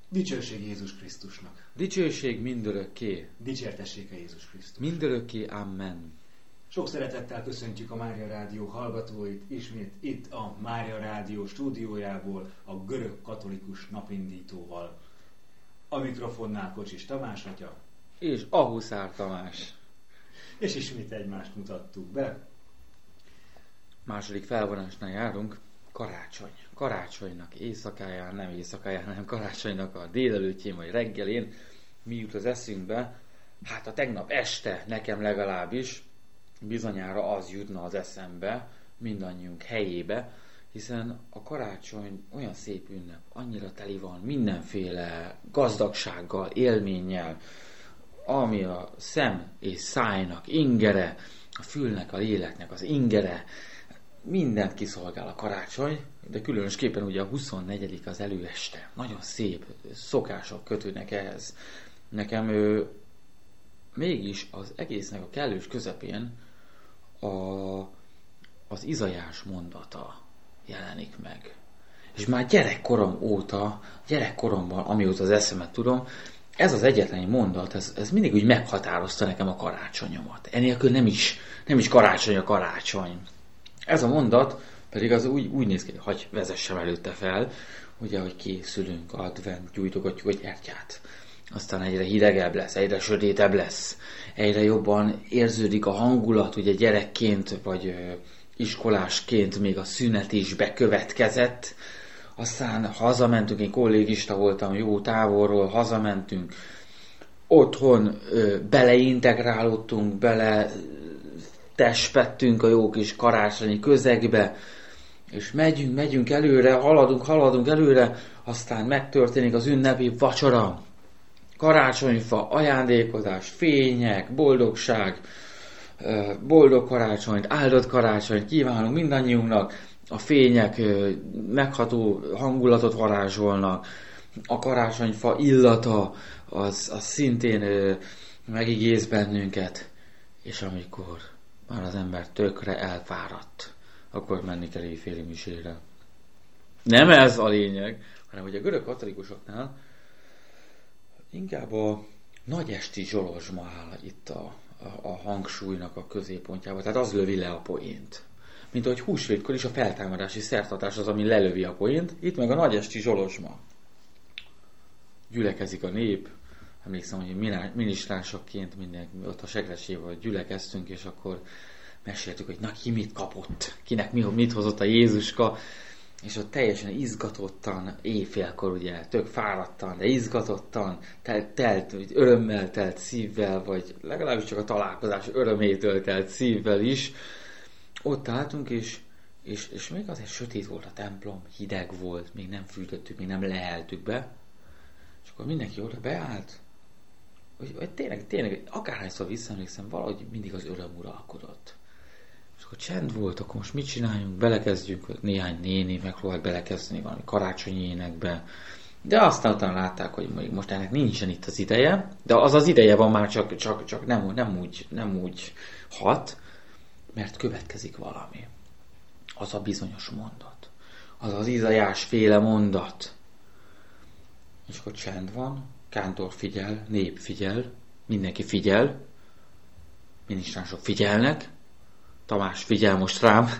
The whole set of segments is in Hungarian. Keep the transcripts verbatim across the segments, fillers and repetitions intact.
Dicsőség Jézus Krisztusnak. Dicsőség mindörökké. Dicsértessék a Jézus Krisztus. Mindörökké. Amen. Sok szeretettel köszöntjük a Mária Rádió hallgatóit ismét itt a Mária Rádió stúdiójából a görög katolikus napindítóval. A mikrofonnál Kocsis Tamás atya. És a Huszár Tamás. És ismét egymást mutattuk be. Második felvonásnál járunk. Karácsony. Karácsonynak éjszakáján, nem éjszakáján, hanem karácsonynak a délelőttjén vagy reggelén mi jut az eszünkbe? Hát a tegnap este, nekem legalábbis, bizonyára az jutna az eszembe, mindannyiunk helyébe, hiszen a karácsony olyan szép ünnep, annyira teli van mindenféle gazdagsággal, élménnyel, ami a szem és szájnak ingere, a fülnek, a léleknek az ingere, mindent kiszolgál a karácsony, de különösképpen ugye a huszonnegyedik az előeste. Nagyon szép szokások kötődnek ehhez. Nekem ő, mégis az egésznek a kellős közepén a, az Izaiás mondata jelenik meg. És már gyerekkorom óta, gyerekkoromban, amióta az eszemet tudom, ez az egyetlen mondat, ez, ez mindig úgy meghatározta nekem a karácsonyomat. Enélkül nem is, nem is karácsony a karácsony. Ez a mondat pedig az úgy, úgy néz ki, hogy hagy vezessem előtte fel, ugye, hogy készülünk, advent, gyújtogatjuk a gyertyát. Aztán egyre hidegebb lesz, egyre sötétebb lesz, egyre jobban érződik a hangulat, ugye gyerekként vagy ö, iskolásként még a szünet is bekövetkezett. Aztán hazamentünk, én kollégista voltam jó távolról, hazamentünk, otthon ö, beleintegrálódtunk, bele tespettünk a jó kis karácsonyi közegbe, és megyünk, megyünk előre, haladunk, haladunk előre, aztán megtörténik az ünnepi vacsora, karácsonyfa, ajándékozás, fények, boldogság, boldog karácsonyt, áldott karácsonyt kívánunk mindannyiunknak, a fények megható hangulatot varázsolnak, a karácsonyfa illata, az, az szintén megigéz bennünket, és amikor már az ember tökre elfáradt, akkor menni kell éjféli misére. Nem ez a lényeg, hanem hogy a görög katolikusoknál inkább a nagyesti zsolozsma áll itt a, a, a hangsúlynak a középpontjában. Tehát az lövi le a poént. Mint ahogy húsvétkor is a feltámadási szertartás az, ami lelövi a poént, itt meg a nagyesti zsolozsma. Gyülekezik a nép. Emlékszem, hogy minisztránsokként minden, ott a Segrecsével gyülekeztünk, és akkor meséltük, hogy na ki mit kapott, kinek mi, mit hozott a Jézuska, és ott teljesen izgatottan, éjfélkor ugye, tök fáradtan, de izgatottan, telt, telt örömmel telt szívvel, vagy legalábbis csak a találkozás örömétől telt szívvel is, ott álltunk, és, és, és még azért sötét volt a templom, hideg volt, még nem fűtöttük, még nem leheltük be, és akkor mindenki oda beállt, hogy, hogy tényleg, tényleg, akárhányszor visszaemlékszem, valahogy mindig az öröm uralkodott. És akkor csend volt, akkor most mit csináljunk? Belekezdjünk, néhány néni megpróbált belekezdeni valami karácsonyi énekbe. De aztán utána látták, hogy még most ennek nincsen itt az ideje, de az az ideje van már, csak, csak, csak nem, nem, úgy, nem úgy hat, mert következik valami. Az a bizonyos mondat. Az az Izaiás féle mondat. És akkor csend van, kántor figyel, nép figyel, mindenki figyel, minisztránsok figyelnek, Tamás figyel most rám,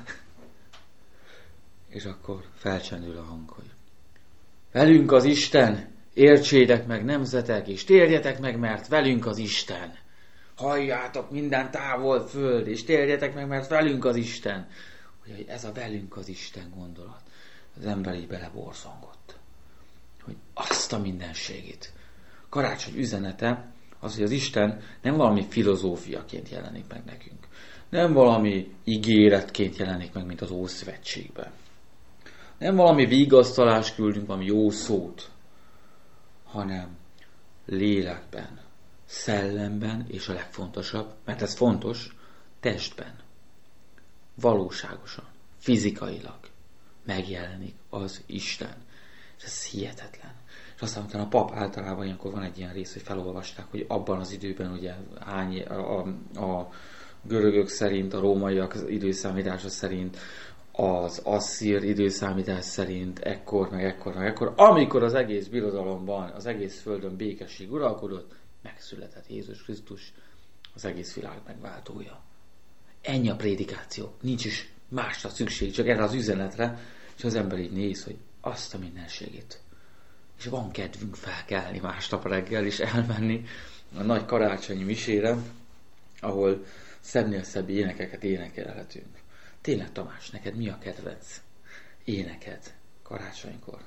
és akkor felcsendül a hang, hogy velünk az Isten, értsétek meg nemzetek, és térjetek meg, mert velünk az Isten. Halljátok minden távol föld, és térjetek meg, mert velünk az Isten. Hogy ez a velünk az Isten gondolat, az ember így beleborzongott, hogy azt a mindenségét. Karácsony üzenete az, hogy az Isten nem valami filozófiaként jelenik meg nekünk. Nem valami ígéretként jelenik meg, mint az Ószövetségben. Nem valami vigasztalást küldünk, valami jó szót, hanem lélekben, szellemben, és a legfontosabb, mert ez fontos, testben, valóságosan, fizikailag megjelenik az Isten. És ez hihetetlen. És aztán utána a pap általában ilyenkor van egy ilyen rész, hogy felolvasták, hogy abban az időben ugye hány, a, a, a görögök szerint, a rómaiak időszámítása szerint az asszír időszámítás szerint ekkor, meg ekkor, meg ekkor, amikor az egész birodalomban, az egész földön békesség uralkodott, megszületett Jézus Krisztus, az egész világ megváltója. Ennyi a prédikáció. Nincs is másra szükség, csak erre az üzenetre, és az ember így néz, hogy azt a mindenségét. És van kedvünk felkelni másnap reggel, és elmenni a nagy karácsonyi misére, ahol szebbnél szebb énekeket énekelhetünk. Tényleg, Tamás, neked mi a kedvenc éneked karácsonykor?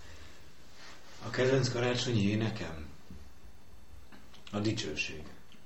A kedvenc karácsonyi énekem? A dicsőség.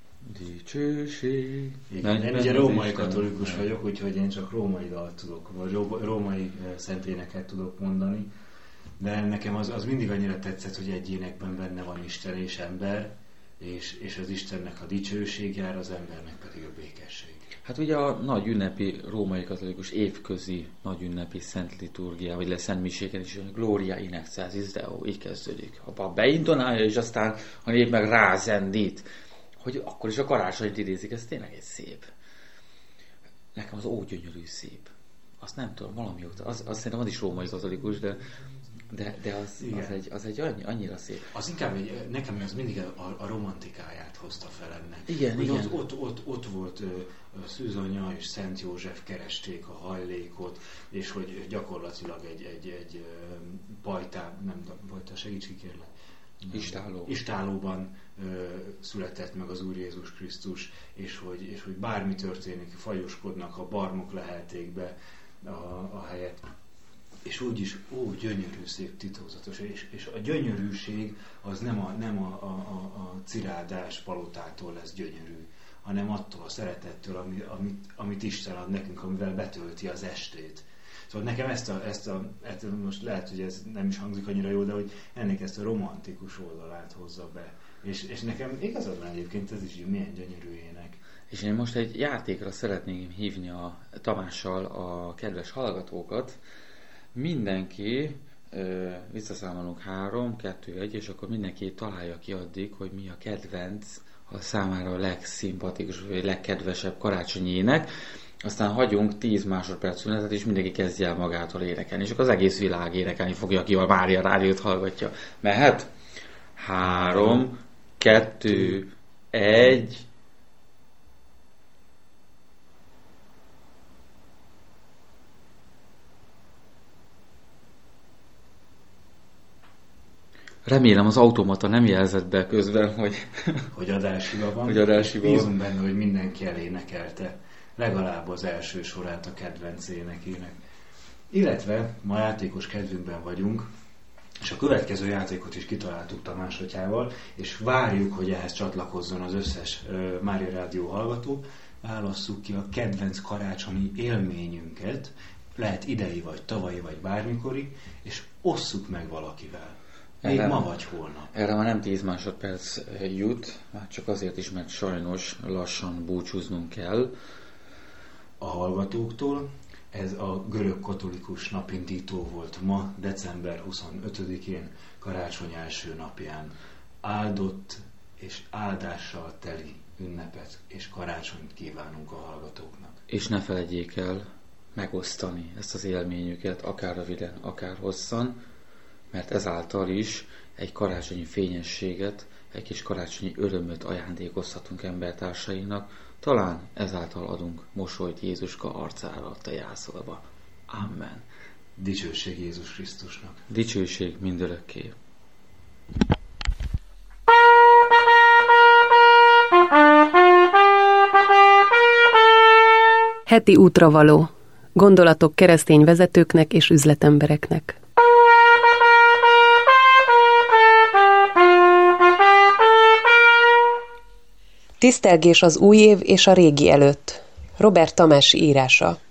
Dicsőség. Igen, én ugye római katolikus vagyok, úgyhogy én csak római dalt tudok, vagy római szenténeket tudok mondani, de nekem az, az mindig annyira tetszett, hogy egy énekben benne van Isten és ember, és, és az Istennek a dicsőség jár, az embernek pedig a békesség. Hát ugye a nagy ünnepi római katolikus évközi nagy ünnepi szent liturgia, vagy le szent miséken is, hogy Gloria in excelsis Deo, így kezdődik. A pap beintonálja, és aztán a nép meg rázendít, hogy akkor is a karácsonyt idézik, ez tényleg egy szép. Nekem az ó gyönyörű szép. Azt nem tudom, valami óta, az, azt szerintem az is római katolikus, de, de, de az, az, egy, az egy annyi, annyira szép. Az inkább egy, nekem az mindig a, a romantikáját hozta fel ennek. Igen, igen. Ott, ott, ott, ott volt uh, Szűzanya és Szent József keresték a hajlékot, és hogy gyakorlatilag egy, egy, egy uh, pajtá, nem, pajtá, segíts ki kérlek. Istáló. Istálóban ö, született meg az Úr Jézus Krisztus, és hogy, és hogy bármi történik, fajoskodnak, a barmok lehelték be a, a helyet. És úgyis, ó, gyönyörű, szép, titokzatos. És, és a gyönyörűség az nem a, nem a, a, a, a cirádás palotától lesz gyönyörű, hanem attól a szeretettől, ami, amit, amit Isten ad nekünk, amivel betölti az estét. Szóval nekem ezt a, ezt a, ezt most lehet, hogy ez nem is hangzik annyira jó, de hogy ennek ezt a romantikus oldalát hozza be. És, és nekem igazad van egyébként, ez is milyen gyönyörű ének. És én most egy játékra szeretném hívni a Tamással a kedves hallgatókat. Mindenki, ö, visszaszámolunk három, kettő, egy, és akkor mindenki találja ki addig, hogy mi a kedvenc, a számára a legszimpatikus, vagy legkedvesebb karácsonyi ének. Aztán hagyunk tíz másodperc szünetet, és mindenki kezdje el magától énekelni. És akkor az egész világ énekelni fogja, aki a Mária Rádiót hallgatja. Mehet? Három, kettő, egy... Remélem az automata nem jelzett be közben, hogy... Hogy adáshiba van. Hogy adáshiba van. Bízunk benne, hogy mindenki elénekelte legalább az első sorát a kedvenc énekének. Illetve ma játékos kedvünkben vagyunk, és a következő játékot is kitaláltuk Tamás atyával, és várjuk, hogy ehhez csatlakozzon az összes uh, Mária Rádió hallgató. Válasszuk ki a kedvenc karácsonyi élményünket, lehet idei, vagy tavalyi, vagy bármikori, és osszuk meg valakivel. Még erre, ma vagy holnap. Erre már nem tíz másodperc jut, már csak azért is, mert sajnos lassan búcsúznunk kell a hallgatóktól. Ez a görög katolikus napindító volt ma, december huszonötödikén, karácsony első napján. Áldott és áldással teli ünnepet és karácsonyt kívánunk a hallgatóknak. És ne felejtjék el megosztani ezt az élményüket, akár röviden, akár hosszan, mert ezáltal is egy karácsonyi fényességet, egy kis karácsonyi örömöt ajándékozhatunk embertársainknak, talán ezáltal adunk mosolyt Jézuska arcára a te jászolba. Amen. Dicsőség Jézus Krisztusnak. Dicsőség mindörökké. Heti útravaló. Gondolatok keresztény vezetőknek és üzletembereknek. Tisztelgés az új év és a régi előtt. Robert Tamás írása.